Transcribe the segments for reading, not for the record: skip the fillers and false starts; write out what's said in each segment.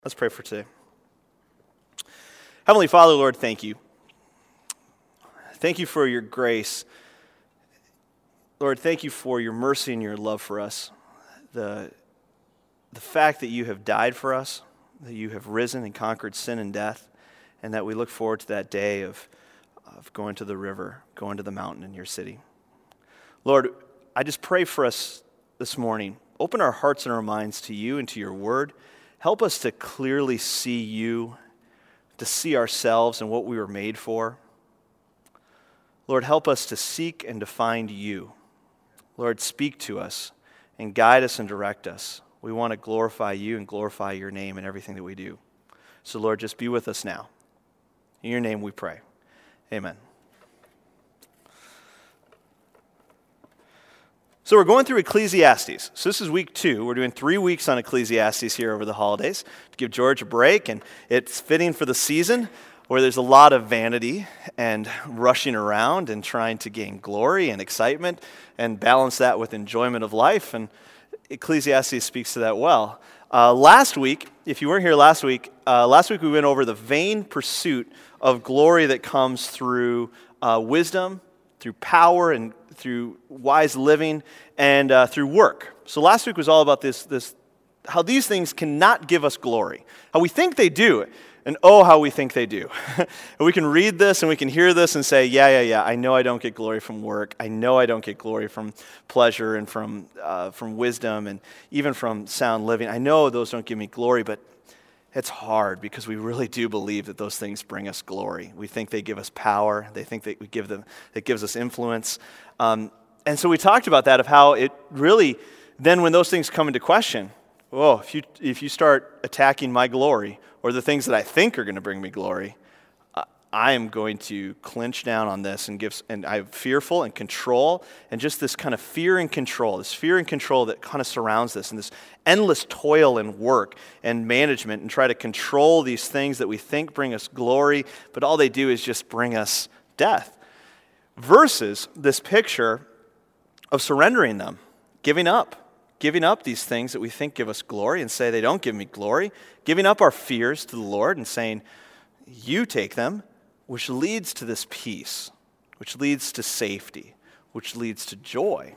Let's pray for today. Heavenly Father, Lord, thank you. Thank you for your grace. Lord, thank you for your mercy and your love for us. The fact that you have died for us, that you have risen and conquered sin and death, and that we look forward to that day of going to the river, going to the mountain in your city. Lord, I just pray for us this morning. Open our hearts and our minds to you and to your word. Help us to clearly see you, to see ourselves and what we were made for. Lord, help us to seek and to find you. Lord, speak to us and guide us and direct us. We want to glorify you and glorify your name in everything that we do. So, Lord, just be with us now. In your name we pray. Amen. So we're going through Ecclesiastes. So this is week 2. We're doing 3 weeks on Ecclesiastes here over the holidays to give George a break, and it's fitting for the season where there's a lot of vanity and rushing around and trying to gain glory and excitement and balance that with enjoyment of life, and Ecclesiastes speaks to that well. Last week, if you weren't here last week we went over the vain pursuit of glory that comes through wisdom, through power, and through wise living, and through work. So last week was all about this how these things cannot give us glory. How we think they do, and oh, how we think they do. And we can read this and we can hear this and say, yeah, I know I don't get glory from work. I know I don't get glory from pleasure and from wisdom and even from sound living. I know those don't give me glory, but it's hard because we really do believe that those things bring us glory. We think they give us power. They think that it gives us influence. And so we talked about that, of how it really, then when those things come into question, if you start attacking my glory or the things that I think are going to bring me glory, I am going to clinch down on this and I'm fearful and control, and just this kind of fear and control that kind of surrounds this, and this endless toil and work and management, and try to control these things that we think bring us glory, but all they do is just bring us death. Versus this picture of surrendering them, giving up these things that we think give us glory and say they don't give me glory, giving up our fears to the Lord and saying, you take them, which leads to this peace, which leads to safety, which leads to joy,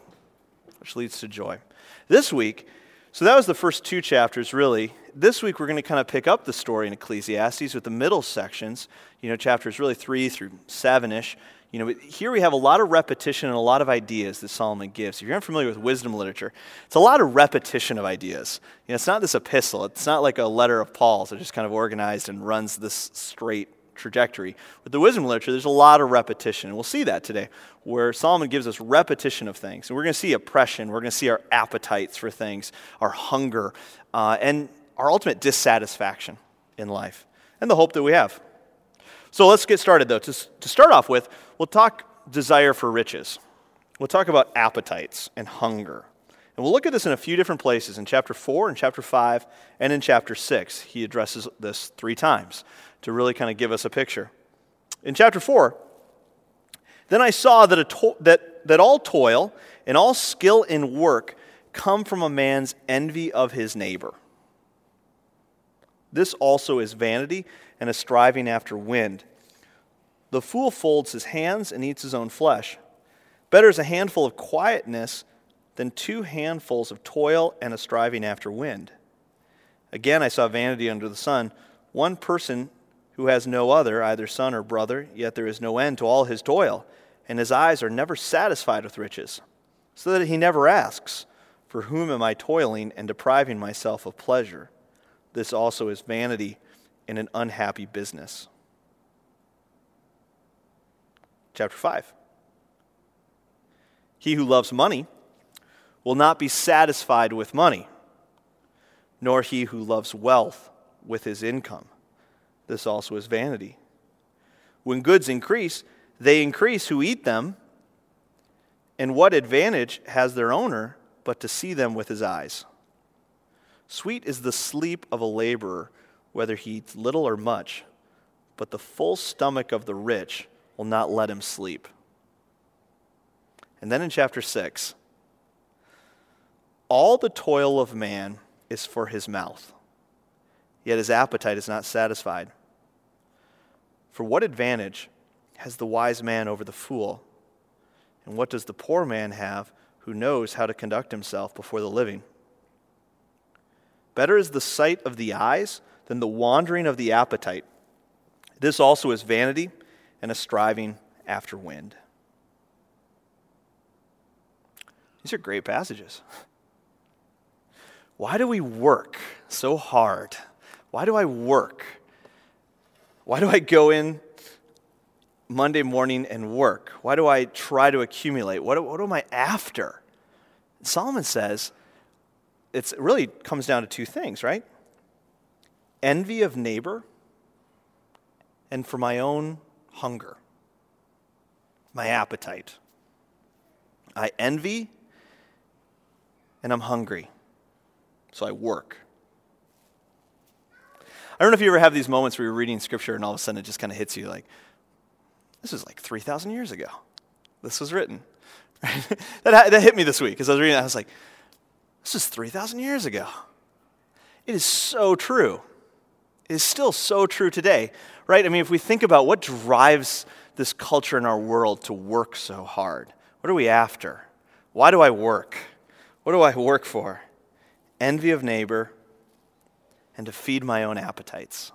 This week, so that was the first 2 chapters, really. This week, we're going to kind of pick up the story in Ecclesiastes with the middle sections, chapters really 3 through 7-ish. Here we have a lot of repetition and a lot of ideas that Solomon gives. If you're unfamiliar with wisdom literature, it's a lot of repetition of ideas. It's not this epistle. It's not like a letter of Paul's that just kind of organized and runs this straight trajectory. With the wisdom literature, there's a lot of repetition, and we'll see that today, where Solomon gives us repetition of things. And we're going to see oppression, we're going to see our appetites for things, our hunger, and our ultimate dissatisfaction in life, and the hope that we have. So let's get started, though. To start off with, we'll talk desire for riches. We'll talk about appetites and hunger. And we'll look at this in a few different places. In chapter 4, in chapter 5, and in chapter 6. He addresses this 3 times to really kind of give us a picture. In chapter 4, then I saw that all toil and all skill in work come from a man's envy of his neighbor. This also is vanity and a striving after wind. The fool folds his hands and eats his own flesh. Better is a handful of quietness than 2 handfuls of toil and a striving after wind. Again, I saw vanity under the sun. One person who has no other, either son or brother, yet there is no end to all his toil, and his eyes are never satisfied with riches, so that he never asks, for whom am I toiling and depriving myself of pleasure? This also is vanity and an unhappy business. Chapter 5. He who loves money will not be satisfied with money, nor he who loves wealth with his income. This also is vanity. When goods increase, they increase who eat them, and what advantage has their owner but to see them with his eyes? Sweet is the sleep of a laborer, whether he eats little or much, but the full stomach of the rich will not let him sleep. And then in chapter 6, all the toil of man is for his mouth. yet his appetite is not satisfied. For what advantage has the wise man over the fool? And what does the poor man have who knows how to conduct himself before the living? Better is the sight of the eyes than the wandering of the appetite. This also is vanity and a striving after wind. These are great passages. Why do we work so hard? Why do I work? Why do I go in Monday morning and work? Why do I try to accumulate? What am I after? Solomon says it really comes down to two things, right? Envy of neighbor and for my own hunger, my appetite. I envy and I'm hungry, so I work. I don't know if you ever have these moments where you're reading scripture and all of a sudden it just kind of hits you like, this is like 3,000 years ago. This was written. That hit me this week as I was reading that. I was like, this is 3,000 years ago. It is so true. It is still so true today, right? I mean, if we think about what drives this culture in our world to work so hard, what are we after? Why do I work? What do I work for? Envy of neighbor and to feed my own appetites.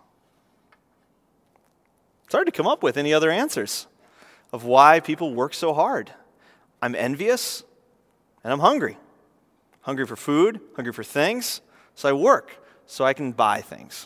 It's hard to come up with any other answers of why people work so hard. I'm envious and I'm hungry. Hungry for food, hungry for things, so I work so I can buy things.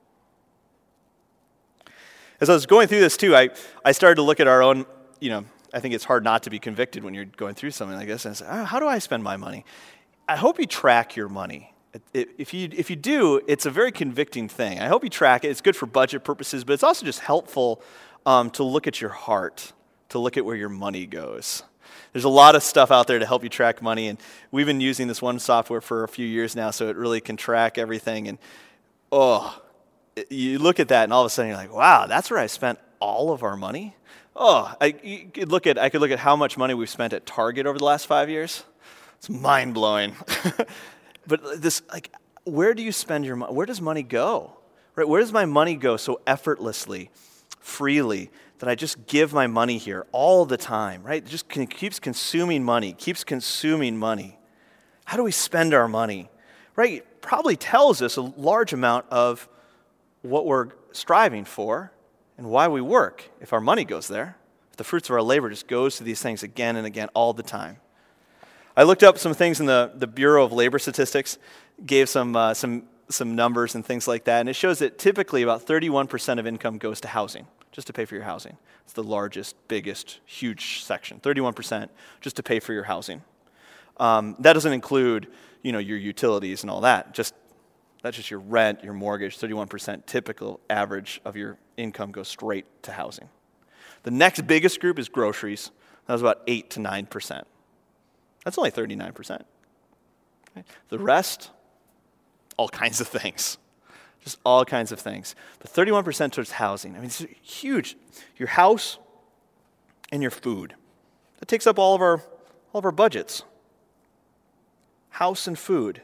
As I was going through this too, I started to look at our own, I think it's hard not to be convicted when you're going through something like this. And I said, how do I spend my money? I hope you track your money. If you do, it's a very convicting thing. I hope you track it. It's good for budget purposes, but it's also just helpful to look at your heart, to look at where your money goes. There's a lot of stuff out there to help you track money, and we've been using this one software for a few years now, so it really can track everything. And you look at that, and all of a sudden you're like, wow, that's where I spent all of our money? I could look at how much money we've spent at Target over the last 5 years. It's mind-blowing. But this, where do you spend your money? Where does money go? Right? Where does my money go so effortlessly, freely, that I just give my money here all the time, right? It just keeps consuming money. How do we spend our money? Right? It probably tells us a large amount of what we're striving for and why we work if our money goes there, if the fruits of our labor just goes to these things again and again all the time. I looked up some things in the Bureau of Labor Statistics, gave some numbers and things like that, and it shows that typically about 31% of income goes to housing, just to pay for your housing. It's the largest, biggest, huge section, 31% just to pay for your housing. That doesn't include, your utilities and all that. That's just your rent, your mortgage. 31% typical average of your income goes straight to housing. The next biggest group is groceries. That was about 8 to 9%. That's only 39%. Okay. The rest, all kinds of things. Just all kinds of things. But 31% towards housing. I mean, it's huge. Your house and your food. That takes up all of our budgets. House and food.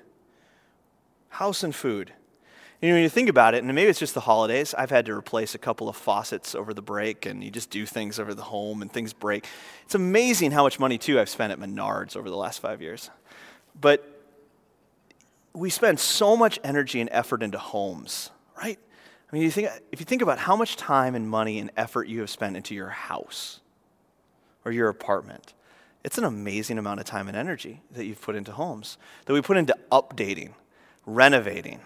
House and food. When you think about it, and maybe it's just the holidays, I've had to replace a couple of faucets over the break, and you just do things over the home, and things break. It's amazing how much money, too, I've spent at Menards over the last 5 years. But we spend so much energy and effort into homes, right? I mean, if you think about how much time and money and effort you have spent into your house or your apartment, it's an amazing amount of time and energy that you've put into homes, that we put into updating, renovating.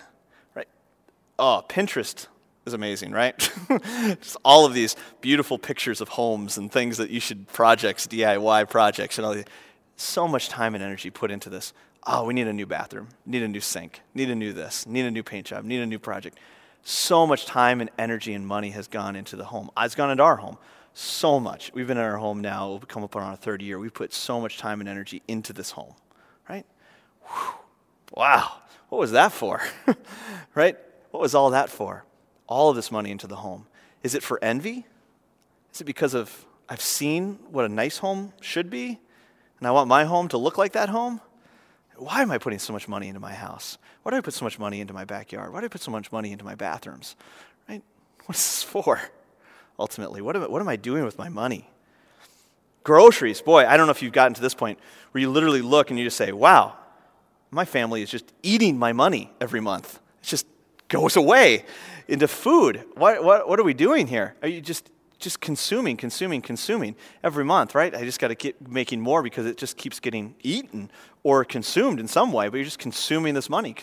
Pinterest is amazing, right? Just all of these beautiful pictures of homes and things that you should, DIY projects, and all these. So much time and energy put into this. We need a new bathroom, need a new sink, need a new this, need a new paint job, need a new project. So much time and energy and money has gone into the home. It's gone into our home. So much. We've been in our home now, we'll come up on our third year. We've put so much time and energy into this home, right? Whew. Wow. What was that for? Right? What was all that for? All of this money into the home. Is it for envy? Is it because I've seen what a nice home should be, and I want my home to look like that home? why am I putting so much money into my house? Why do I put so much money into my backyard? Why do I put so much money into my bathrooms? Right? What is this for? Ultimately, what am I doing with my money? Groceries, boy, I don't know if you've gotten to this point where you literally look and you just say, wow, my family is just eating my money every month. It just goes away into food. What are we doing here? Are you just consuming every month, right? I just got to keep making more because it just keeps getting eaten or consumed in some way, but you're just consuming this money.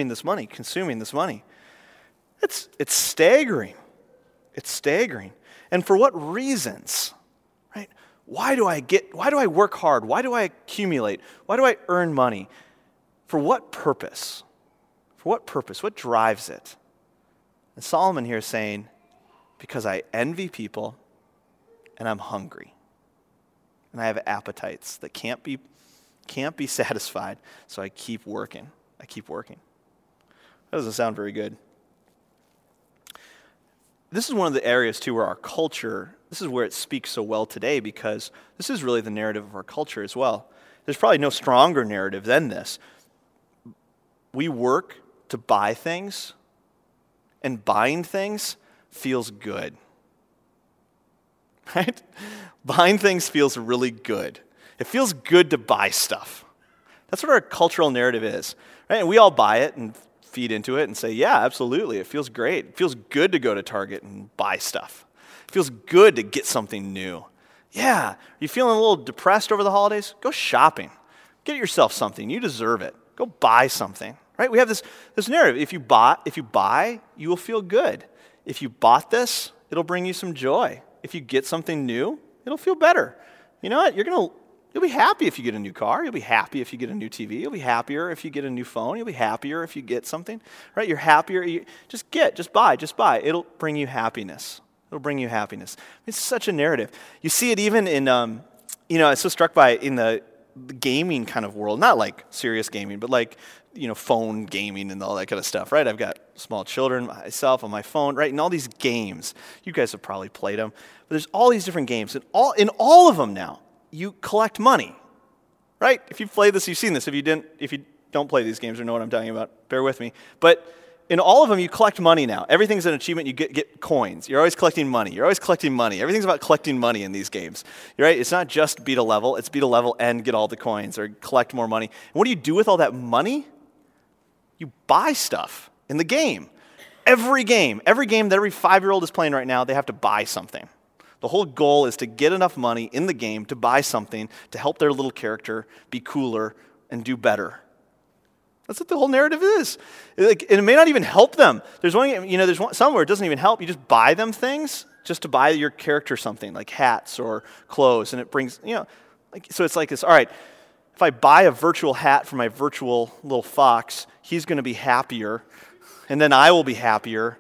It's staggering. It's staggering. And for what reasons, right? Why do I work hard? Why do I accumulate? Why do I earn money? For what purpose? For what purpose? What drives it? And Solomon here is saying, because I envy people and I'm hungry. And I have appetites that can't be satisfied, so I keep working. That doesn't sound very good. This is one of the areas, too, where our culture, this is where it speaks so well today, because this is really the narrative of our culture as well. There's probably no stronger narrative than this. We work to buy things, and buying things feels good. Right? Buying things feels really good. It feels good to buy stuff. That's what our cultural narrative is. Right? And we all buy it and feed into it and say, yeah, absolutely, it feels great. It feels good to go to Target and buy stuff. It feels good to get something new. Yeah, are you feeling a little depressed over the holidays? Go shopping. Get yourself something. You deserve it. Go buy something. Right? We have this narrative. If you buy, you will feel good. If you bought this, it'll bring you some joy. If you get something new, it'll feel better. You know what? You'll be happy if you get a new car. You'll be happy if you get a new TV. You'll be happier if you get a new phone. You'll be happier if you get something. Right? You're happier. Just buy. It'll bring you happiness. It's such a narrative. You see it even in, I'm so struck by in the gaming kind of world, not like serious gaming, but like, phone gaming and all that kind of stuff, right? I've got small children myself on my phone, right? And all these games, you guys have probably played them, but there's all these different games, and in all of them now, you collect money, right? If you've played this, you've seen this. If you don't play these games or know what I'm talking about, bear with me. But in all of them, you collect money now. Everything's an achievement. You get coins. You're always collecting money. Everything's about collecting money in these games, right? It's not just beat a level. It's beat a level and get all the coins or collect more money. And what do you do with all that money? You buy stuff in the game. Every game that every 5-year-old is playing right now, they have to buy something. The whole goal is to get enough money in the game to buy something to help their little character be cooler and do better. That's what the whole narrative is. And it may not even help them. There's some where it doesn't even help. You just buy them things just to buy your character something, like hats or clothes, and it brings, so it's like this, all right, if I buy a virtual hat for my virtual little fox, he's going to be happier, and then I will be happier.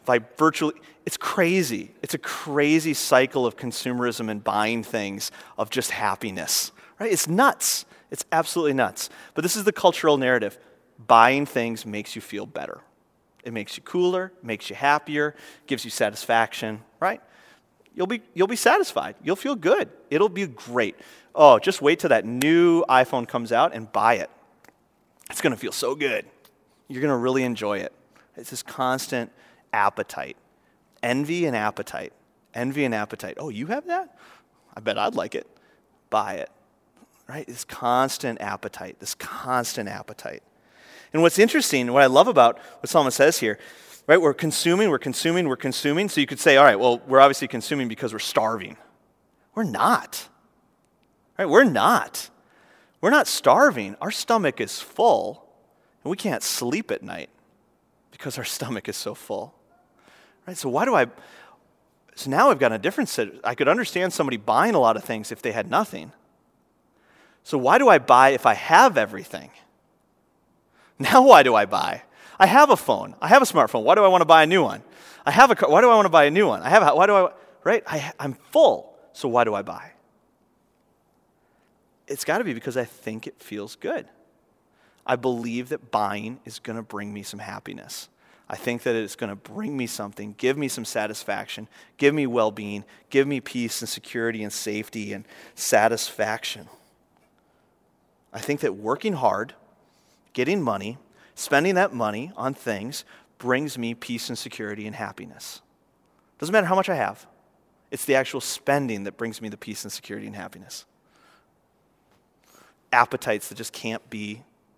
It's crazy. It's a crazy cycle of consumerism and buying things of just happiness, right? It's nuts. It's absolutely nuts. But this is the cultural narrative. Buying things makes you feel better. It makes you cooler, makes you happier, gives you satisfaction, right? You'll be satisfied. You'll feel good. It'll be great. Oh, just wait till that new iPhone comes out and buy it. It's going to feel so good. You're going to really enjoy it. It's this constant appetite. Envy and appetite. Oh, you have that? I bet I'd like it. Buy it. Right? This constant appetite. And what's interesting, what I love about what Solomon says here, right? We're consuming. So you could say, all right, well, we're obviously consuming because we're starving. We're not. Right? We're not starving. Our stomach is full, and we can't sleep at night because our stomach is so full. Right? So now I've got a different set. I could understand somebody buying a lot of things if they had nothing. So why do I buy if I have everything? Now why do I buy? I have a phone. I have a smartphone. Why do I want to buy a new one? I have a car. Why do I want to buy a new one? I'm full. So why do I buy? It's got to be because I think it feels good. I believe that buying is going to bring me some happiness. I think that it's going to bring me something, give me some satisfaction, give me well-being, give me peace and security and safety and satisfaction. I think that working hard getting money, spending that money on things brings me peace and security and happiness. Doesn't matter how much I have. It's the actual spending that brings me the peace and security and happiness. Appetites that just can't be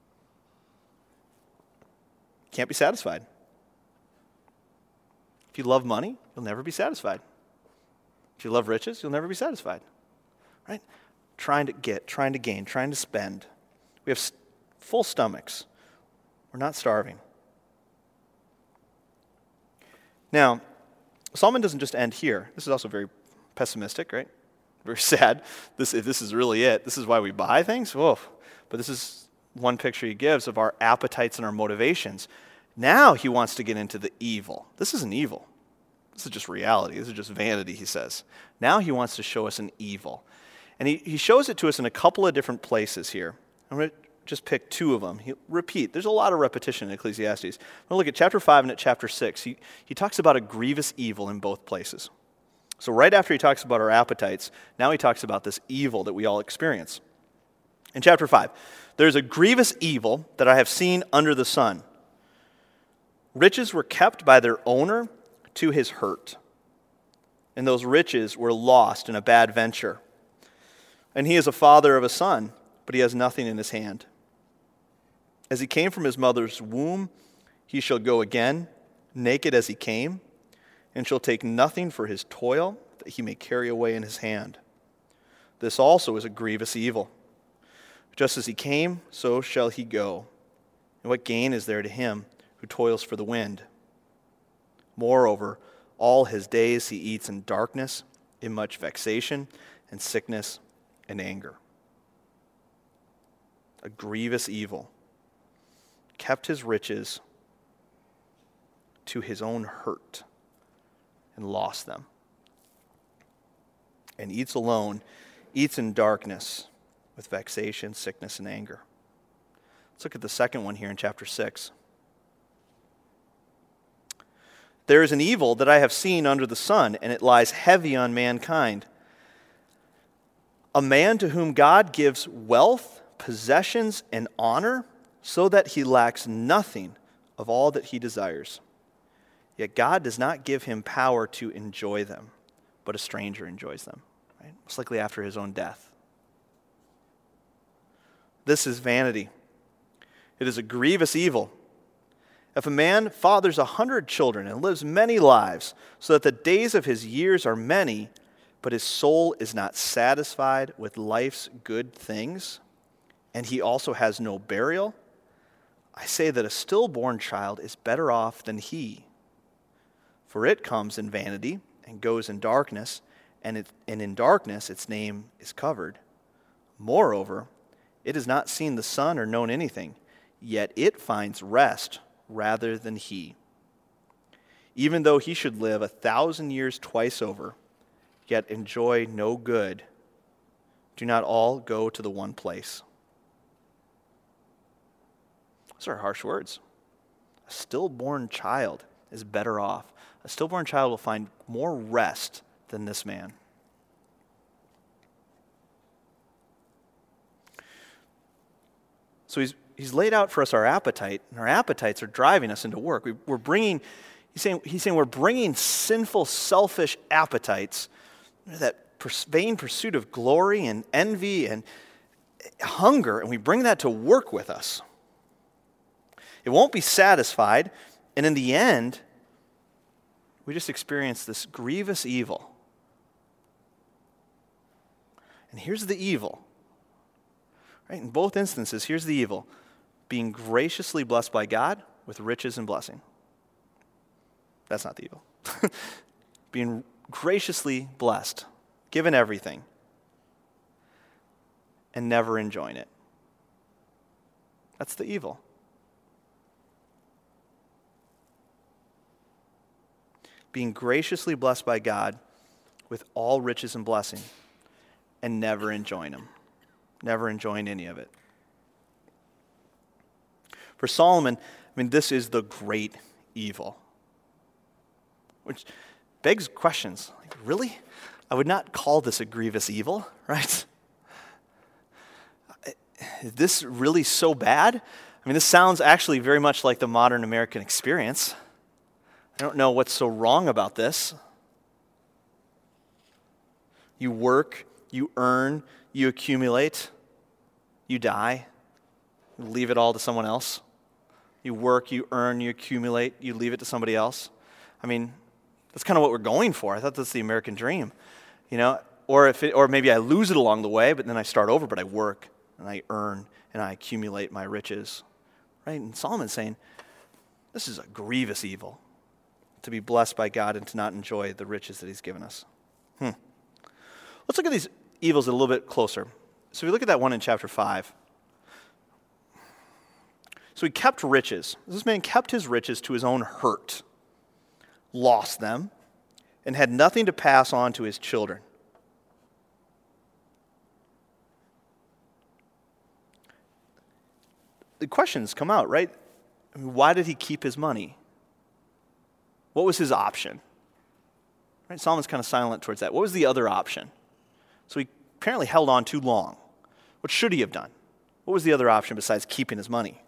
satisfied. If you love money, you'll never be satisfied. If you love riches, you'll never be satisfied. Right? Trying to get, trying to gain, trying to spend. We have full stomachs. We're not starving. Now, Solomon doesn't just end here. This is also very pessimistic, right? Very sad. If this is really it, this is why we buy things? Whoa. But this is one picture he gives of our appetites and our motivations. Now he wants to get into the evil. This isn't evil. This is just reality. This is just vanity, he says. Now he wants to show us an evil. And he shows it to us in a couple of different places here. I'm going to just pick two of them. Repeat. There's a lot of repetition in Ecclesiastes. We're going to look at chapter 5 and at chapter 6. He talks about a grievous evil in both places. So right after he talks about our appetites, now he talks about this evil that we all experience. In chapter 5, there's a grievous evil that I have seen under the sun. Riches were kept by their owner to his hurt, and those riches were lost in a bad venture. And he is a father of a son, but he has nothing in his hand. As he came from his mother's womb, he shall go again, naked as he came, and shall take nothing for his toil that he may carry away in his hand. This also is a grievous evil. Just as he came, so shall he go. And what gain is there to him who toils for the wind? Moreover, all his days he eats in darkness, in much vexation and sickness and anger. A grievous evil. Kept his riches to his own hurt and lost them. And eats alone, eats in darkness with vexation, sickness, and anger. Let's look at the second one here in chapter 6. There is an evil that I have seen under the sun, and it lies heavy on mankind. A man to whom God gives wealth, possessions, and honor, so that he lacks nothing of all that he desires. Yet God does not give him power to enjoy them, but a stranger enjoys them, right? Most likely after his own death. This is vanity. It is a grievous evil. If a man fathers 100 children and lives many lives, so that the days of his years are many, but his soul is not satisfied with life's good things, and he also has no burial, I say that a stillborn child is better off than he. For it comes in vanity and goes in darkness, and in darkness its name is covered. Moreover, it has not seen the sun or known anything, yet it finds rest rather than he. Even though he should live 1,000 years twice over, yet enjoy no good, do not all go to the one place? Those are harsh words. A stillborn child is better off. A stillborn child will find more rest than this man. So he's laid out for us our appetite, and our appetites are driving us into work. He's saying we're bringing sinful, selfish appetites, that vain pursuit of glory and envy and hunger, and we bring that to work with us. It won't be satisfied, and in the end, we just experience this grievous evil. And here's the evil. Right? In both instances, here's the evil. Being graciously blessed by God with riches and blessing. That's not the evil. Being graciously blessed, given everything, and never enjoying it. That's the evil. Being graciously blessed by God with all riches and blessing, and never enjoying them. Never enjoying any of it. For Solomon, this is the great evil. Which begs questions. Like, really? I would not call this a grievous evil, right? Is this really so bad? I mean, this sounds actually very much like the modern American experience. I don't know what's so wrong about this. You work, you earn, you accumulate, you die, you leave it all to someone else. You work, you earn, you accumulate, you leave it to somebody else. I mean, that's kind of what we're going for. I thought that's the American dream, or maybe I lose it along the way, but then I start over, but I work and I earn and I accumulate my riches, right? And Solomon's saying, this is a grievous evil, to be blessed by God and to not enjoy the riches that he's given us. Let's look at these evils a little bit closer. So we look at that one in chapter 5. So he kept riches. This man kept his riches to his own hurt, lost them, and had nothing to pass on to his children. The questions come out, right? I mean, why did he keep his money? What was his option? Right? Solomon's kind of silent towards that. What was the other option? So he apparently held on too long. What should he have done? What was the other option besides keeping his money?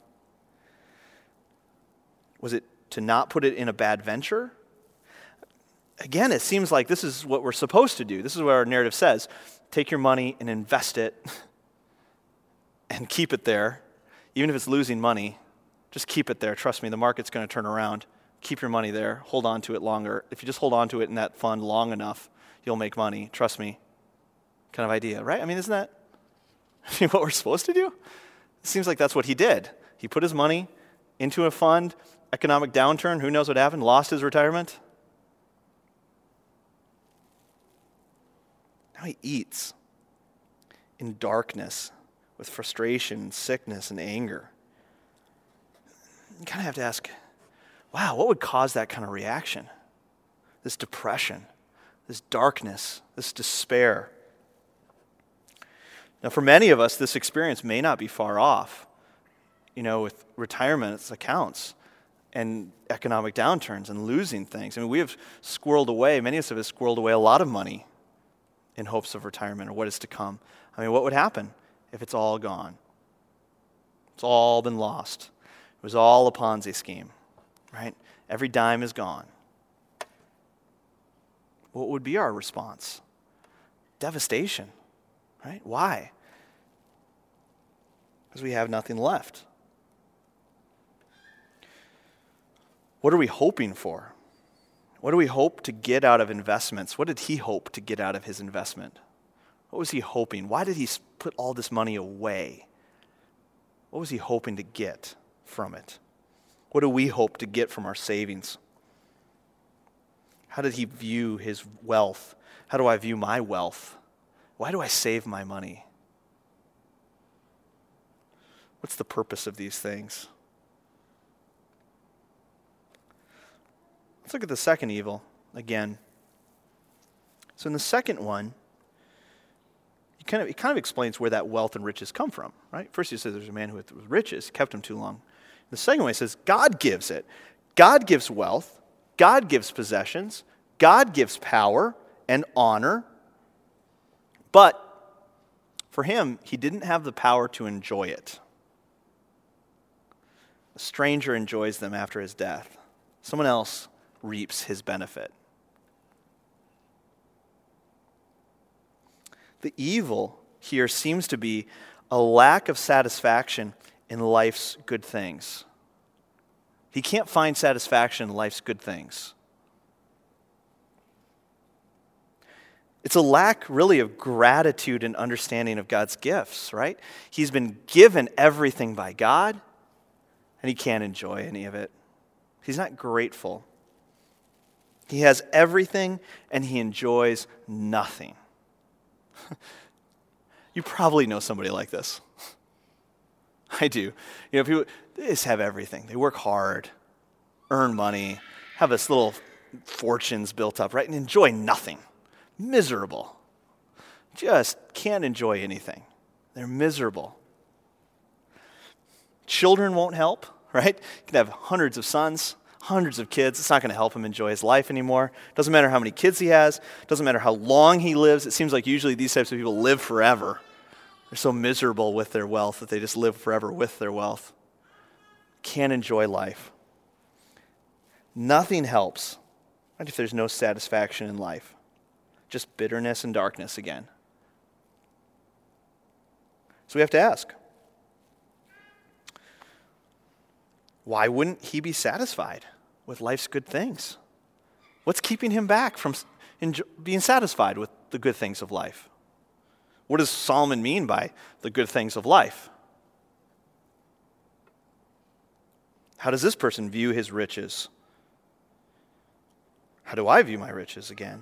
Was it to not put it in a bad venture? Again, it seems like this is what we're supposed to do. This is what our narrative says. Take your money and invest it and keep it there. Even if it's losing money, just keep it there. Trust me, the market's going to turn around. Keep your money there. Hold on to it longer. If you just hold on to it in that fund long enough, you'll make money. Trust me. Kind of idea, right? I mean, isn't that what we're supposed to do? It seems like that's what he did. He put his money into a fund, economic downturn, who knows what happened, lost his retirement. Now he eats in darkness with frustration, sickness, and anger. You kind of have to ask, wow, what would cause that kind of reaction? This depression, this darkness, this despair. Now, for many of us, this experience may not be far off, with retirement accounts and economic downturns and losing things. I mean, we have squirreled away, many of us have squirreled away a lot of money in hopes of retirement or what is to come. I mean, what would happen if it's all gone? It's all been lost. It was all a Ponzi scheme, right? Every dime is gone. What would be our response? Devastation, right? Why? Because we have nothing left. What are we hoping for? What do we hope to get out of investments? What did he hope to get out of his investment? What was he hoping? Why did he put all this money away? What was he hoping to get from it? What do we hope to get from our savings? How did he view his wealth? How do I view my wealth? Why do I save my money? What's the purpose of these things? Let's look at the second evil again. So in the second one, it kind of explains where that wealth and riches come from, right? First he says there's a man who with riches kept him too long. The second one he says God gives it. God gives wealth. God gives possessions. God gives power and honor. But for him, he didn't have the power to enjoy it. A stranger enjoys them after his death. Someone else reaps his benefit. The evil here seems to be a lack of satisfaction in life's good things. He can't find satisfaction in life's good things. It's a lack, really, of gratitude and understanding of God's gifts, right? He's been given everything by God, and he can't enjoy any of it. He's not grateful. He has everything, and he enjoys nothing. You probably know somebody like this. I do. People, they just have everything. They work hard, earn money, have this little fortunes built up, right? And enjoy nothing. Miserable. Just can't enjoy anything. They're miserable. Children won't help, right? You can have hundreds of sons, hundreds of kids. It's not going to help him enjoy his life anymore. Doesn't matter how many kids he has. Doesn't matter how long he lives. It seems like usually these types of people live forever. They're so miserable with their wealth that they just live forever with their wealth. can't enjoy life. Nothing helps, right, if there's no satisfaction in life. Just bitterness and darkness again. So we have to ask, why wouldn't he be satisfied with life's good things? What's keeping him back from being satisfied with the good things of life? What does Solomon mean by the good things of life? How does this person view his riches? How do I view my riches again?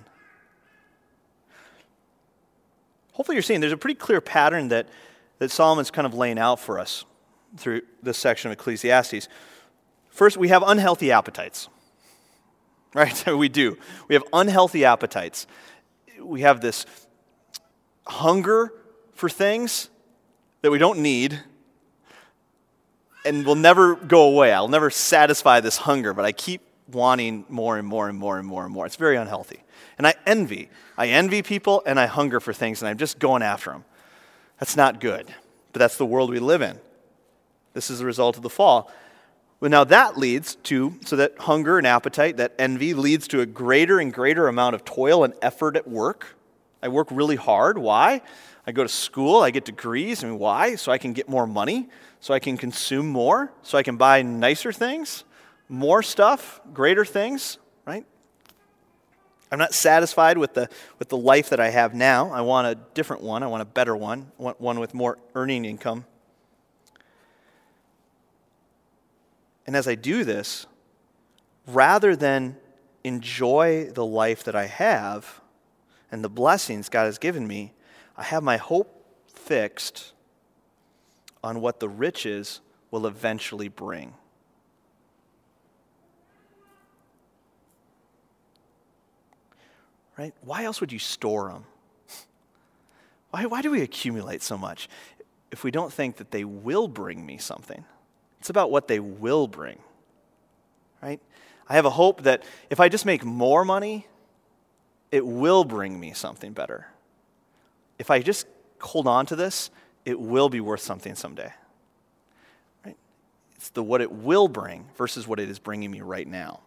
Hopefully you're seeing there's a pretty clear pattern that Solomon's kind of laying out for us through this section of Ecclesiastes. First, we have unhealthy appetites. Right? We do. We have unhealthy appetites. We have this hunger for things that we don't need and will never go away. I'll never satisfy this hunger, but I keep wanting more and more and more and more and more. It's very unhealthy. And I envy. I envy people and I hunger for things and I'm just going after them. That's not good. But that's the world we live in. This is the result of the fall. But now that leads to, so that hunger and appetite, that envy leads to a greater and greater amount of toil and effort at work. I work really hard. Why? I go to school, I get degrees. I mean, why? So I can get more money, so I can consume more, so I can buy nicer things, more stuff, greater things, right? I'm not satisfied with the life that I have now. I want a different one. I want a better one. I want one with more earning income. And as I do this, rather than enjoy the life that I have and the blessings God has given me, I have my hope fixed on what the riches will eventually bring. Right? Why else would you store them? Why do we accumulate so much if we don't think that they will bring me something? It's about what they will bring, right? I have a hope that if I just make more money, it will bring me something better. If I just hold on to this, it will be worth something someday, right? It's what it will bring versus what it is bringing me right now.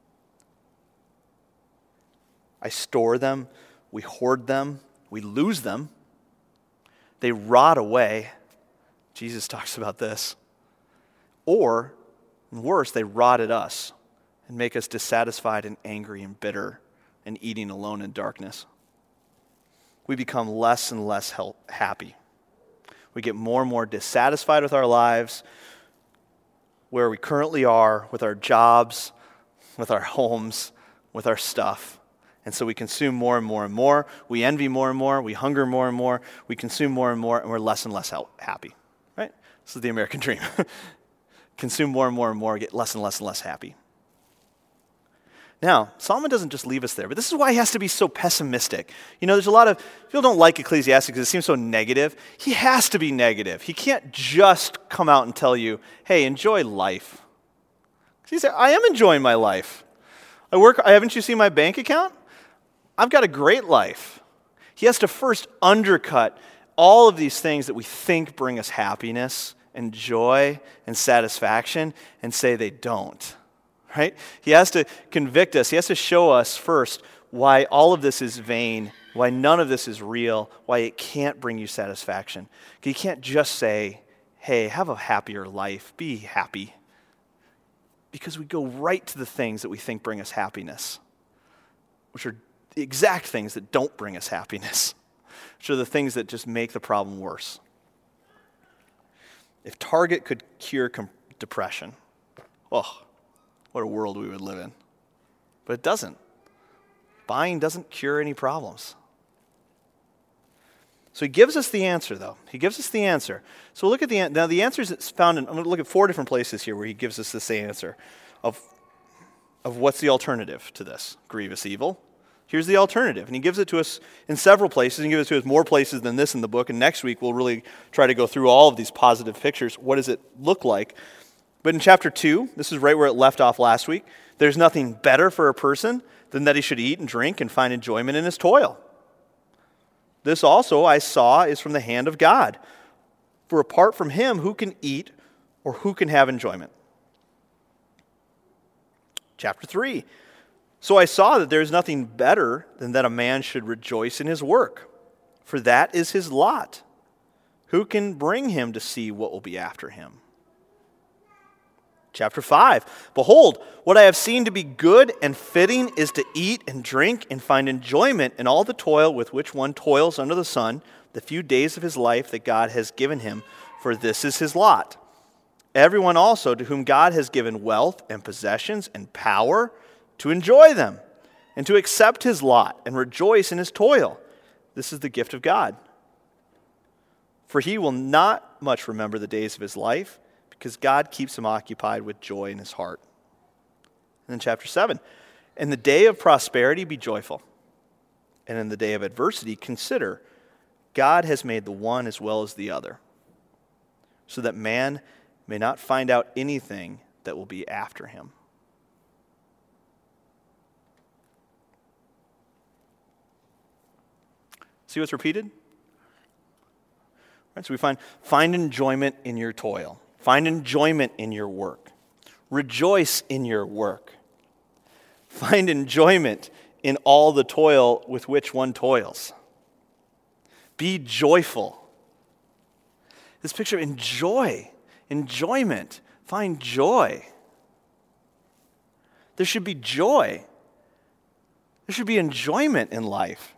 I store them, we hoard them, we lose them, they rot away. Jesus talks about this. Or, worse, they rot at us and make us dissatisfied and angry and bitter and eating alone in darkness. We become less and less happy. We get more and more dissatisfied with our lives, where we currently are, with our jobs, with our homes, with our stuff. And so we consume more and more and more. We envy more and more. We hunger more and more. We consume more and we're less and less happy. Right? This is the American dream. Consume more and more, get less and less and less happy. Now, Solomon doesn't just leave us there, but this is why he has to be so pessimistic. You know, there's a lot of people don't like Ecclesiastes because it seems so negative. He has to be negative. He can't just come out and tell you, hey, enjoy life. He said, I am enjoying my life. Haven't you seen my bank account? I've got a great life. He has to first undercut all of these things that we think bring us happiness and joy and satisfaction and say they don't, right? He has to convict us. He has to show us first why all of this is vain, why none of this is real, why it can't bring you satisfaction. He can't just say, hey, have a happier life, be happy. Because we go right to the things that we think bring us happiness, which are the exact things that don't bring us happiness, which are the things that just make the problem worse. If Target could cure depression, oh, what a world we would live in. But it doesn't. Buying doesn't cure any problems. So he gives us the answer, though. He gives us the answer. So look at now the answer is found in, I'm going to look at 4 different places here where he gives us this answer of what's the alternative to this grievous evil. Here's the alternative. And he gives it to us in several places. He gives it to us more places than this in the book. And next week, we'll really try to go through all of these positive pictures. What does it look like? But in chapter 2, this is right where it left off last week, there's nothing better for a person than that he should eat and drink and find enjoyment in his toil. This also I saw is from the hand of God. For apart from him, who can eat or who can have enjoyment? Chapter 3. So I saw that there is nothing better than that a man should rejoice in his work, for that is his lot. Who can bring him to see what will be after him? Chapter 5. Behold, what I have seen to be good and fitting is to eat and drink and find enjoyment in all the toil with which one toils under the sun, the few days of his life that God has given him, for this is his lot. Everyone also to whom God has given wealth and possessions and power to enjoy them and to accept his lot and rejoice in his toil. This is the gift of God. For he will not much remember the days of his life, because God keeps him occupied with joy in his heart. And then chapter 7. In the day of prosperity be joyful, and in the day of adversity consider God has made the one as well as the other, so that man may not find out anything that will be after him. See what's repeated? Right, so we find enjoyment in your toil. Find enjoyment in your work. Rejoice in your work. Find enjoyment in all the toil with which one toils. Be joyful. This picture of enjoyment. Find joy. There should be joy. There should be enjoyment in life.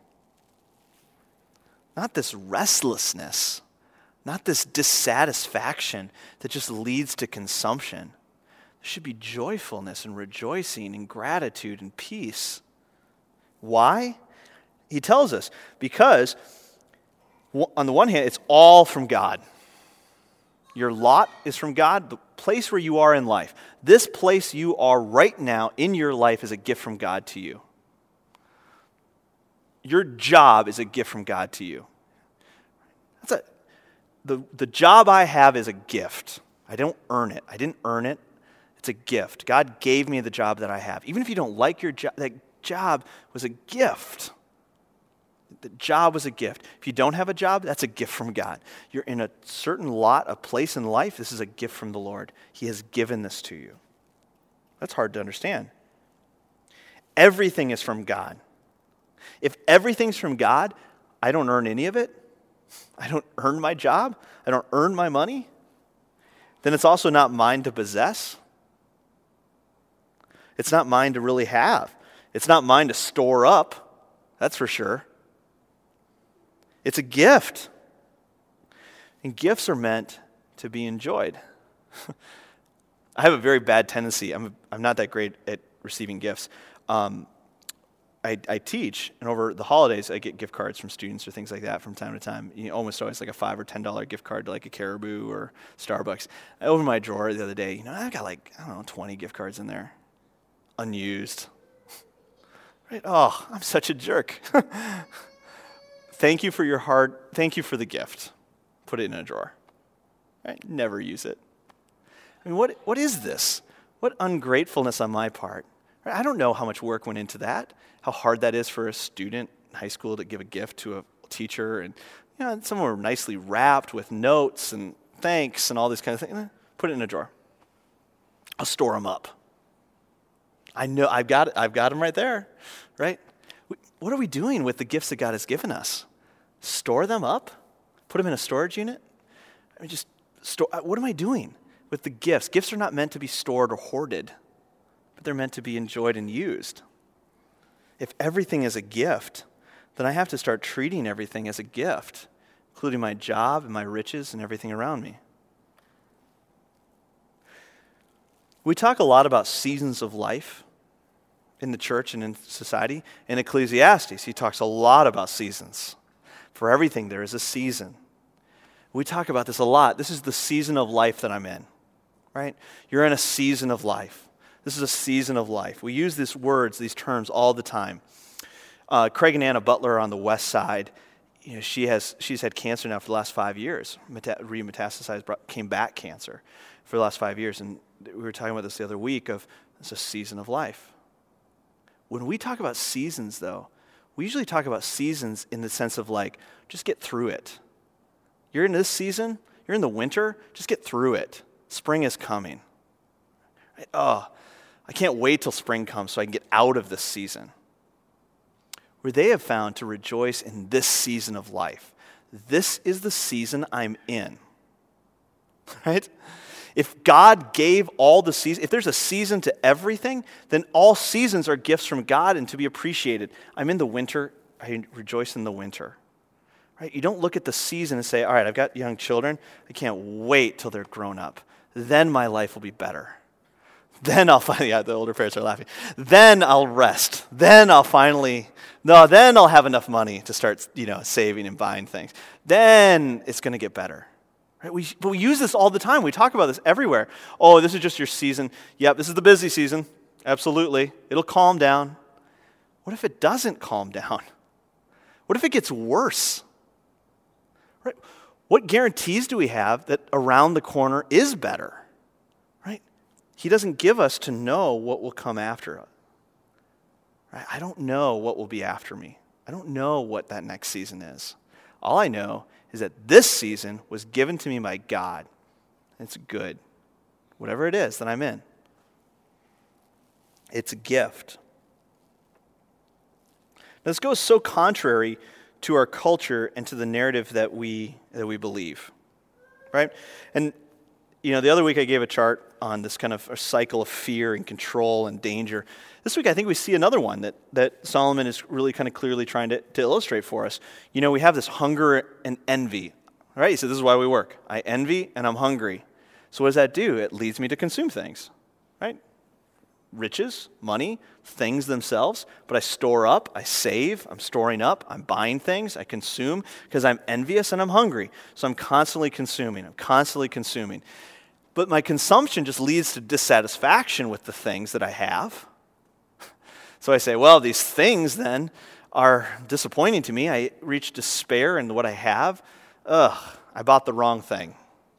Not this restlessness. Not this dissatisfaction that just leads to consumption. There should be joyfulness and rejoicing and gratitude and peace. Why? He tells us, because on the one hand, it's all from God. Your lot is from God, the place where you are in life. This place you are right now in your life is a gift from God to you. Your job is a gift from God to you. The job I have is a gift. I don't earn it. I didn't earn it. It's a gift. God gave me the job that I have. Even if you don't like your job, that job was a gift. The job was a gift. If you don't have a job, that's a gift from God. You're in a certain lot, a place in life, this is a gift from the Lord. He has given this to you. That's hard to understand. Everything is from God. If everything's from God, I don't earn any of it. I don't earn my job. I don't earn my money. Then it's also not mine to possess. It's not mine to really have. It's not mine to store up. That's for sure. It's a gift. And gifts are meant to be enjoyed. I have a very bad tendency. I'm not that great at receiving gifts. I teach, and over the holidays, I get gift cards from students or things like that from time to time. Almost always like a $5 or $10 gift card to like a Caribou or Starbucks. I opened my drawer the other day. I've got 20 gift cards in there, unused. Right? Oh, I'm such a jerk. Thank you for your heart. Thank you for the gift. Put it in a drawer. Right? Never use it. I mean, what is this? What ungratefulness on my part? Right? I don't know how much work went into that. How hard that is for a student in high school to give a gift to a teacher, and some were nicely wrapped with notes and thanks and all this kind of thing. Put it in a drawer. I'll store them up. I know I've got them right there, right? What are we doing with the gifts that God has given us? Store them up? Put them in a storage unit? I mean, just store. What am I doing with the gifts? Gifts are not meant to be stored or hoarded, but they're meant to be enjoyed and used. If everything is a gift, then I have to start treating everything as a gift, including my job and my riches and everything around me. We talk a lot about seasons of life in the church and in society. In Ecclesiastes, he talks a lot about seasons. For everything, there is a season. We talk about this a lot. This is the season of life that I'm in, right? You're in a season of life. This is a season of life. We use these words, these terms all the time. Craig and Anna Butler on the west side, she's had cancer now for the last 5 years. Remetastasized, came back cancer for the last 5 years. And we were talking about this the other week of it's a season of life. When we talk about seasons, though, we usually talk about seasons in the sense of like, just get through it. You're in this season, you're in the winter, just get through it. Spring is coming. Oh, I can't wait till spring comes so I can get out of this season. Where they have found to rejoice in this season of life. This is the season I'm in. Right? If God gave all the seasons, if there's a season to everything, then all seasons are gifts from God and to be appreciated. I'm in the winter, I rejoice in the winter. Right? You don't look at the season and say, all right, I've got young children, I can't wait till they're grown up. Then my life will be better. Then I'll finally, the older parents are laughing. Then I'll rest. Then I'll have enough money to start, saving and buying things. Then it's going to get better. Right? But we use this all the time. We talk about this everywhere. Oh, this is just your season. Yep, this is the busy season. Absolutely. It'll calm down. What if it doesn't calm down? What if it gets worse? Right? What guarantees do we have that around the corner is better? Right? He doesn't give us to know what will come after us. Right? I don't know what will be after me. I don't know what that next season is. All I know is that this season was given to me by God. It's good. Whatever it is that I'm in. It's a gift. Now, this goes so contrary to our culture and to the narrative that we believe. Right? And the other week I gave a chart on this kind of a cycle of fear and control and danger. This week I think we see another one that Solomon is really kind of clearly trying to illustrate for us. We have this hunger and envy. Right? He said, this is why we work. I envy and I'm hungry. So what does that do? It leads me to consume things. Right? Riches, money, things themselves. But I store up, I save, I'm storing up, I'm buying things, I consume because I'm envious and I'm hungry. So I'm constantly consuming. But my consumption just leads to dissatisfaction with the things that I have. So I say, well, these things then are disappointing to me. I reach despair in what I have. I bought the wrong thing.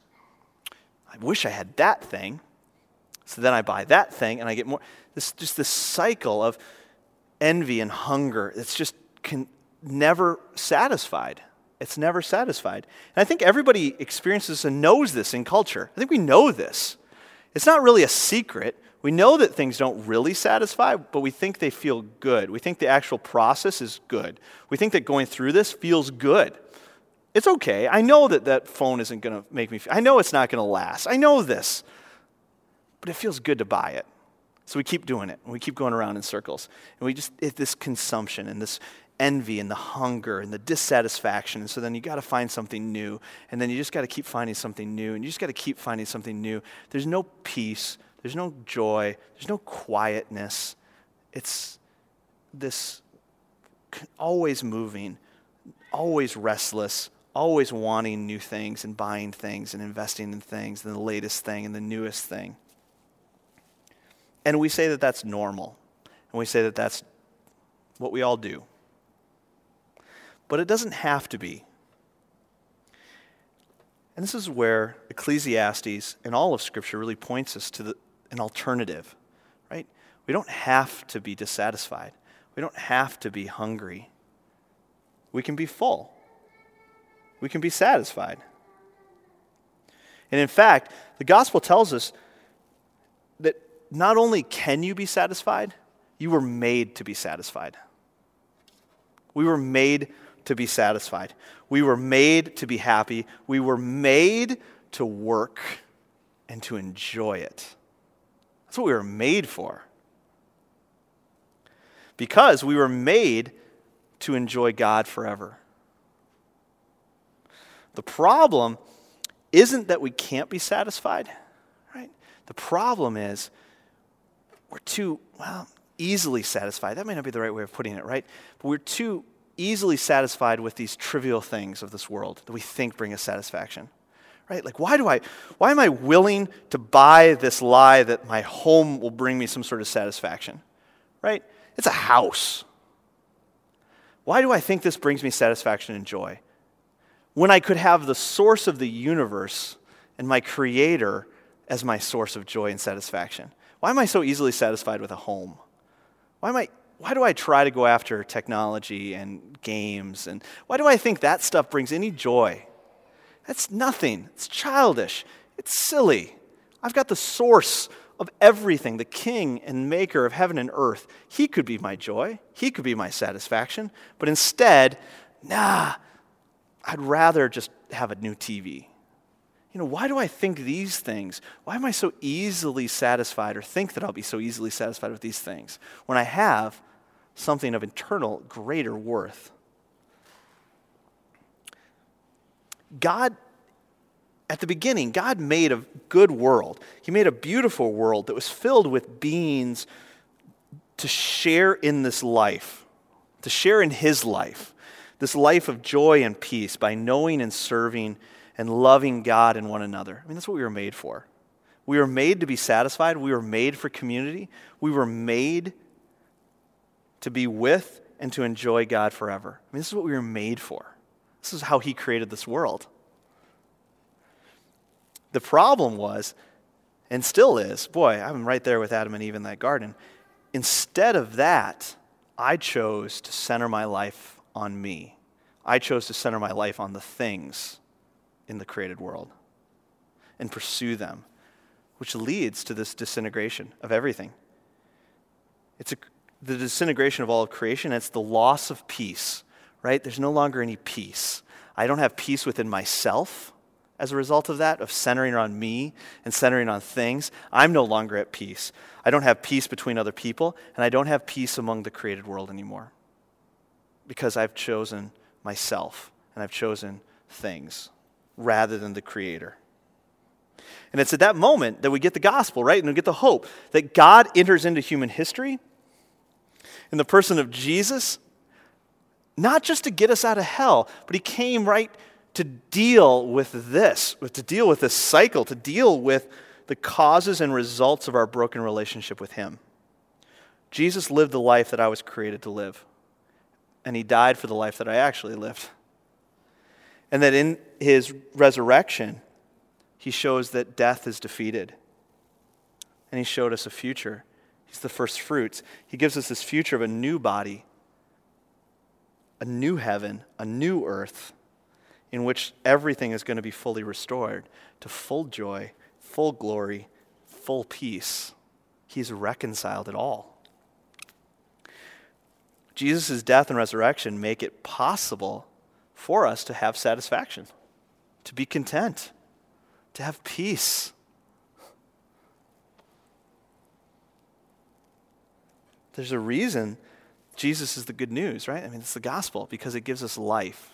I wish I had that thing. So then I buy that thing and I get more. This cycle of envy and hunger. It's just never satisfied. It's never satisfied. And I think everybody experiences and knows this in culture. I think we know this. It's not really a secret. We know that things don't really satisfy, but we think they feel good. We think the actual process is good. We think that going through this feels good. It's okay. I know that phone isn't going to make me I know it's not going to last. I know this. But it feels good to buy it. So we keep doing it. And we keep going around in circles. And it's this consumption and this envy and the hunger and the dissatisfaction. And so then you got to find something new. And then you just got to keep finding something new. And you just got to keep finding something new. There's no peace. There's no joy. There's no quietness. It's this always moving, always restless, always wanting new things and buying things and investing in things and the latest thing and the newest thing. And we say that that's normal. And we say that that's what we all do. But it doesn't have to be. And this is where Ecclesiastes and all of Scripture really points us to an alternative, right? We don't have to be dissatisfied. We don't have to be hungry. We can be full. We can be satisfied. And in fact, the gospel tells us that not only can you be satisfied, you were made to be satisfied. We were made to be satisfied. We were made to be happy. We were made to work and to enjoy it. That's what we were made for. Because we were made to enjoy God forever. The problem isn't that we can't be satisfied, right? The problem is we're too, easily satisfied. That may not be the right way of putting it, right? But we're too easily satisfied with these trivial things of this world that we think bring us satisfaction, right? Like, why am I willing to buy this lie that my home will bring me some sort of satisfaction, right? It's a house. Why do I think this brings me satisfaction and joy? When I could have the source of the universe and my creator as my source of joy and satisfaction. Why am I so easily satisfied with a home? Why do I try to go after technology and games? And why do I think that stuff brings any joy? That's nothing. It's childish. It's silly. I've got the source of everything, the king and maker of heaven and earth. He could be my joy. He could be my satisfaction. But instead, I'd rather just have a new TV. Why do I think these things? Why am I so easily satisfied or think that I'll be so easily satisfied with these things when I have something of eternal, greater worth? God, at the beginning, God made a good world. He made a beautiful world that was filled with beings to share in this life, to share in His life, this life of joy and peace by knowing and serving and loving God and one another. That's what we were made for. We were made to be satisfied. We were made for community. We were made to be with and to enjoy God forever. This is what we were made for. This is how He created this world. The problem was, and still is, I'm right there with Adam and Eve in that garden. Instead of that, I chose to center my life on me. I chose to center my life on the things in the created world and pursue them, which leads to this disintegration of everything. It's the disintegration of all of creation. It's the loss of peace, right? There's no longer any peace. I don't have peace within myself as a result of that, of centering on me and centering on things. I'm no longer at peace. I don't have peace between other people, and I don't have peace among the created world anymore because I've chosen myself and I've chosen things rather than the Creator. And it's at that moment that we get the gospel, right? And we get the hope that God enters into human history in the person of Jesus, not just to get us out of hell, but He came right to deal with this, to deal with this cycle, to deal with the causes and results of our broken relationship with Him. Jesus lived the life that I was created to live, and He died for the life that I actually lived. And that in His resurrection, He shows that death is defeated. And He showed us a future. He's the first fruits. He gives us this future of a new body, a new heaven, a new earth, in which everything is going to be fully restored to full joy, full glory, full peace. He's reconciled it all. Jesus' death and resurrection make it possible for us to have satisfaction, to be content, to have peace. There's a reason Jesus is the good news, right? It's the gospel because it gives us life.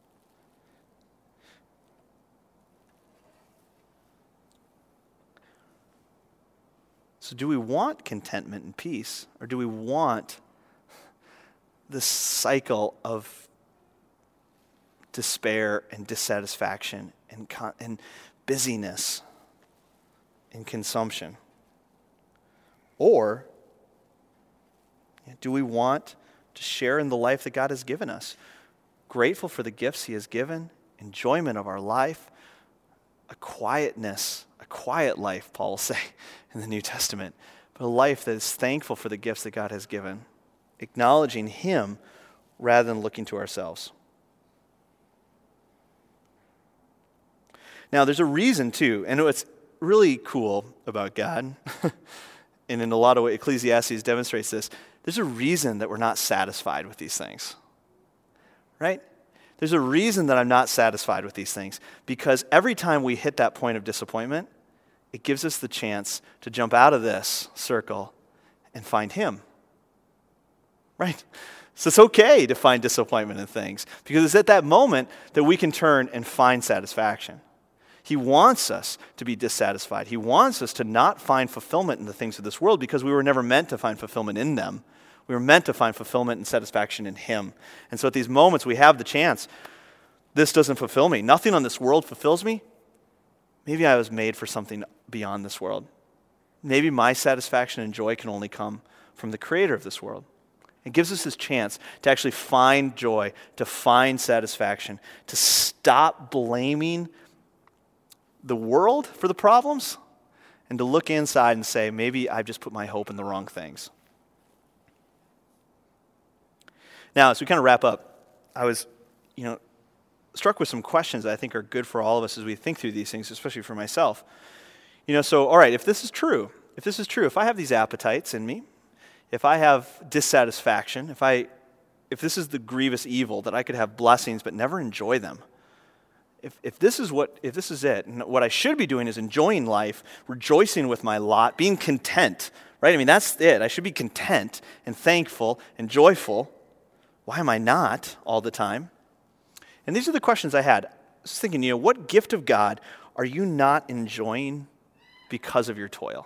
So do we want contentment and peace, or do we want this cycle of despair and dissatisfaction and busyness and consumption? Or do we want to share in the life that God has given us? Grateful for the gifts He has given, enjoyment of our life, a quietness, a quiet life, Paul will say in the New Testament, but a life that is thankful for the gifts that God has given, acknowledging Him rather than looking to ourselves. Now, there's a reason, too, and what's really cool about God, and in a lot of ways, Ecclesiastes demonstrates this, there's a reason that we're not satisfied with these things, right? There's a reason that I'm not satisfied with these things, because every time we hit that point of disappointment, it gives us the chance to jump out of this circle and find Him, right? So it's okay to find disappointment in things, because it's at that moment that we can turn and find satisfaction. He wants us to be dissatisfied. He wants us to not find fulfillment in the things of this world, because we were never meant to find fulfillment in them. We were meant to find fulfillment and satisfaction in Him. And so at these moments, we have the chance. This doesn't fulfill me. Nothing on this world fulfills me. Maybe I was made for something beyond this world. Maybe my satisfaction and joy can only come from the Creator of this world. It gives us this chance to actually find joy, to find satisfaction, to stop blaming the world for the problems, and to look inside and say, maybe I've just put my hope in the wrong things. Now, as we kind of wrap up, I was, struck with some questions that I think are good for all of us as we think through these things, especially for myself. So, all right, if this is true, if this is true, if I have these appetites in me, if I have dissatisfaction, if this is the grievous evil that I could have blessings but never enjoy them, if this is it, and what I should be doing is enjoying life, rejoicing with my lot, being content, right? I mean, that's it. I should be content and thankful and joyful. Why am I not all the time? And these are the questions I had. I was thinking, what gift of God are you not enjoying because of your toil?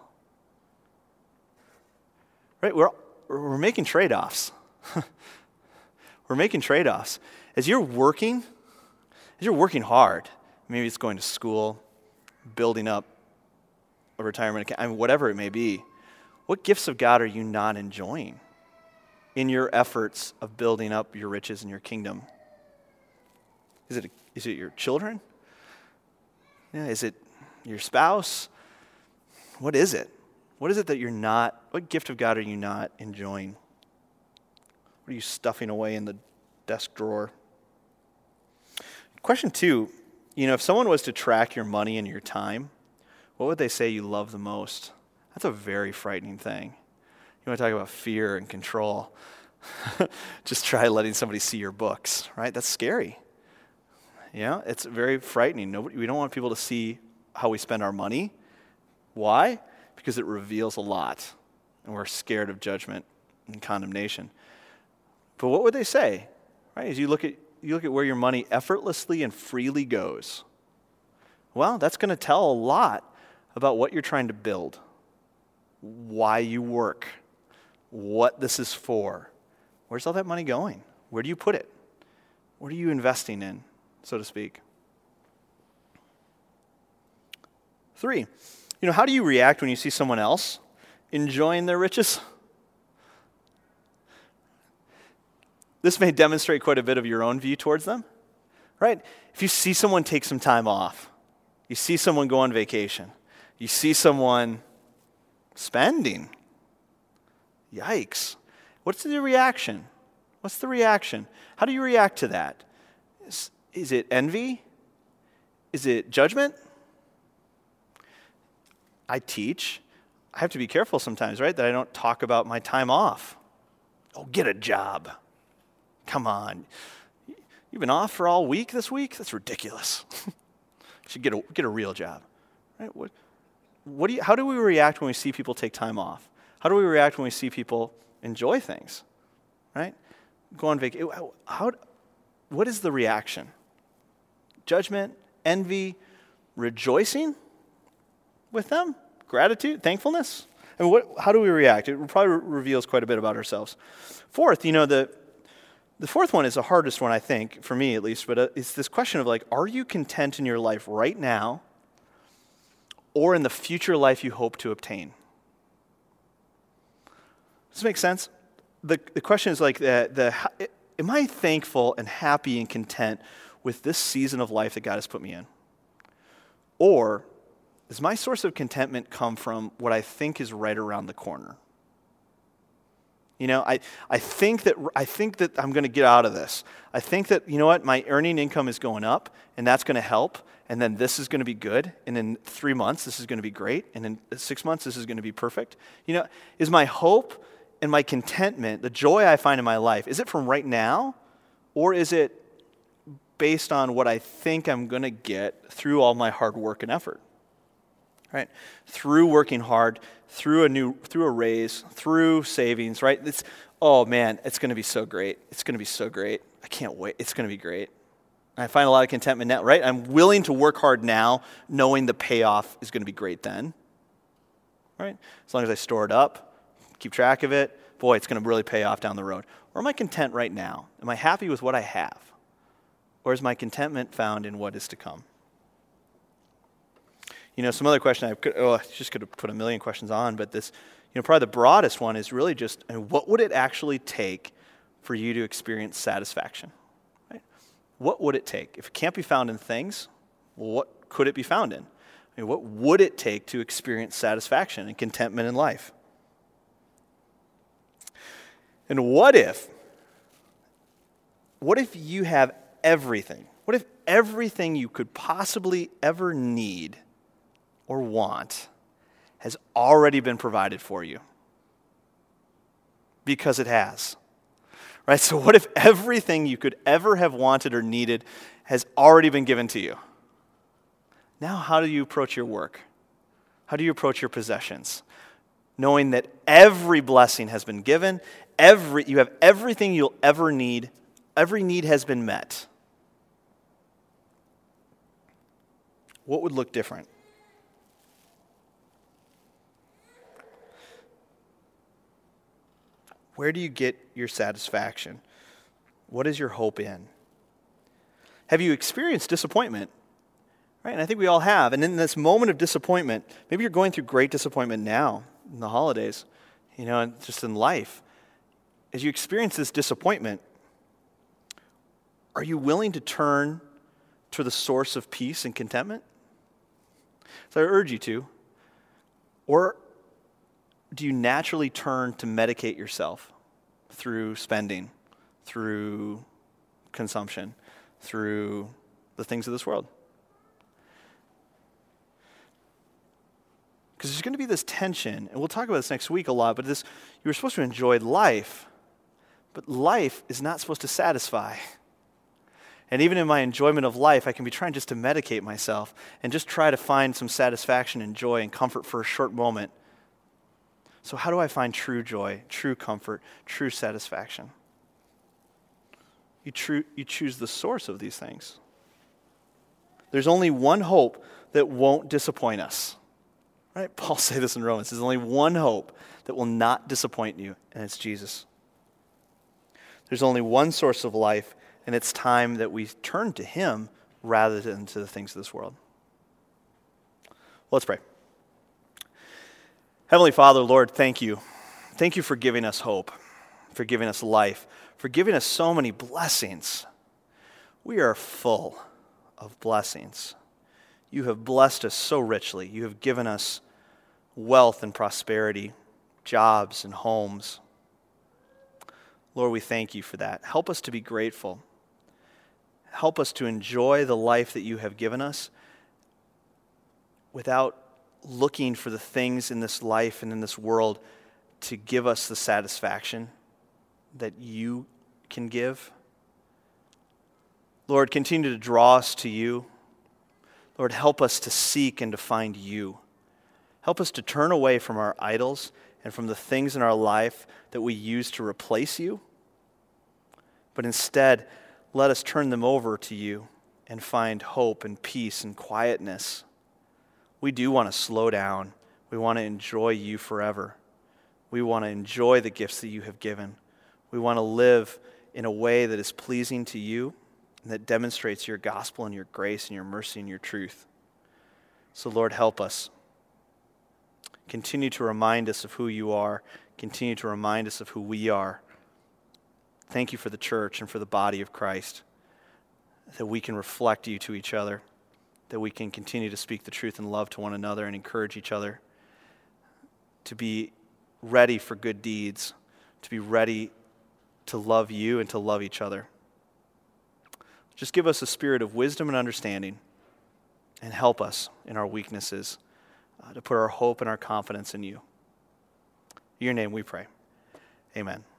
Right? We're making trade-offs. We're making trade-offs. As you're working hard, maybe it's going to school, building up a retirement account, whatever it may be, what gifts of God are you not enjoying in your efforts of building up your riches and your kingdom? Is it your children? Yeah, is it your spouse? What is it? What is it that what gift of God are you not enjoying? What are you stuffing away in the desk drawer? Question 2, if someone was to track your money and your time, what would they say you love the most? That's a very frightening thing. You want to talk about fear and control. Just try letting somebody see your books, right? That's scary. It's very frightening. We don't want people to see how we spend our money. Why? Because it reveals a lot, and we're scared of judgment and condemnation. But what would they say, right? As you look at where your money effortlessly and freely goes, well, that's going to tell a lot about what you're trying to build, why you work, what this is for. Where's all that money going? Where do you put it? What are you investing in, so to speak? 3, how do you react when you see someone else enjoying their riches? This may demonstrate quite a bit of your own view towards them, right? If you see someone take some time off, you see someone go on vacation, you see someone spending, yikes. What's the reaction? What's the reaction? How do you react to that? Is it envy? Is it judgment? I teach. I have to be careful sometimes, right, that I don't talk about my time off. Oh, get a job. Come on. You've been off for all week this week? That's ridiculous. You should get a real job. Right? How do we react when we see people take time off? How do we react when we see people enjoy things? Right? Go on vacation. What is the reaction? Judgment, envy, rejoicing with them? Gratitude, thankfulness? How do we react? It probably reveals quite a bit about ourselves. 4th, the 4th one is the hardest one, I think, for me at least, but it's this question of are you content in your life right now or in the future life you hope to obtain? Does this make sense? The question is am I thankful and happy and content with this season of life that God has put me in? Or does my source of contentment come from what I think is right around the corner? I think that I'm going to get out of this. I think that, my earning income is going up, and that's going to help, and then this is going to be good, and in 3 months, this is going to be great, and in 6 months, this is going to be perfect. Is my hope and my contentment, the joy I find in my life, is it from right now, or is it based on what I think I'm going to get through all my hard work and effort? Right? Through working hard, through a raise, through savings, right? It's going to be so great. It's going to be so great. I can't wait. It's going to be great. I find a lot of contentment now, right? I'm willing to work hard now, knowing the payoff is going to be great then, right? As long as I store it up, keep track of it, boy, it's going to really pay off down the road. Or am I content right now? Am I happy with what I have? Or is my contentment found in what is to come? Some other question I just could have put a million questions on, but this, probably the broadest one is really just, what would it actually take for you to experience satisfaction? Right? What would it take? If it can't be found in things, well, what could it be found in? What would it take to experience satisfaction and contentment in life? And what if you have everything? What if everything you could possibly ever need or want has already been provided for you. Because it has. Right? So what if everything you could ever have wanted or needed has already been given to you? Now how do you approach your work? How do you approach your possessions? Knowing that every blessing has been given, you have everything you'll ever need, every need has been met. What would look different? Where do you get your satisfaction? What is your hope in? Have you experienced disappointment? Right, and I think we all have. And in this moment of disappointment, maybe you're going through great disappointment now in the holidays, and just in life. As you experience this disappointment, are you willing to turn to the source of peace and contentment? So I urge you to. Or do you naturally turn to medicate yourself through spending, through consumption, through the things of this world? Because there's going to be this tension, and we'll talk about this next week a lot, but you were supposed to enjoy life, but life is not supposed to satisfy. And even in my enjoyment of life, I can be trying just to medicate myself and just try to find some satisfaction and joy and comfort for a short moment. So how do I find true joy, true comfort, true satisfaction? You choose the source of these things. There's only one hope that won't disappoint us. Right? Paul says this in Romans. There's only one hope that will not disappoint you, and it's Jesus. There's only one source of life, and it's time that we turn to him rather than to the things of this world. Let's pray. Heavenly Father, Lord, thank you. Thank you for giving us hope, for giving us life, for giving us so many blessings. We are full of blessings. You have blessed us so richly. You have given us wealth and prosperity, jobs and homes. Lord, we thank you for that. Help us to be grateful. Help us to enjoy the life that you have given us without looking for the things in this life and in this world to give us the satisfaction that you can give. Lord, continue to draw us to you. Lord, help us to seek and to find you. Help us to turn away from our idols and from the things in our life that we use to replace you. But instead, let us turn them over to you and find hope and peace and quietness. We do want to slow down. We want to enjoy you forever. We want to enjoy the gifts that you have given. We want to live in a way that is pleasing to you and that demonstrates your gospel and your grace and your mercy and your truth. So Lord, help us. Continue to remind us of who you are. Continue to remind us of who we are. Thank you for the church and for the body of Christ, that we can reflect you to each other, that we can continue to speak the truth in love to one another and encourage each other to be ready for good deeds, to be ready to love you and to love each other. Just give us a spirit of wisdom and understanding and help us in our weaknesses to put our hope and our confidence in you. In your name we pray. Amen.